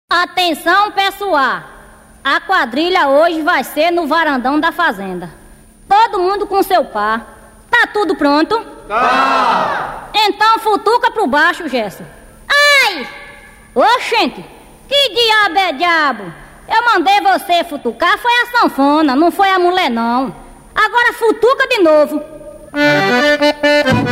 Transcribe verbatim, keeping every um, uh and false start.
Atenção, pessoal, a quadrilha hoje vai ser no varandão da fazenda. Todo mundo com seu par. Tá tudo pronto? Tá! Então futuca pro baixo, Gerson. Ai! Oxente, que diabo é diabo? Eu mandei você futucar, foi a sanfona, não foi a mulher não. Agora futuca de novo.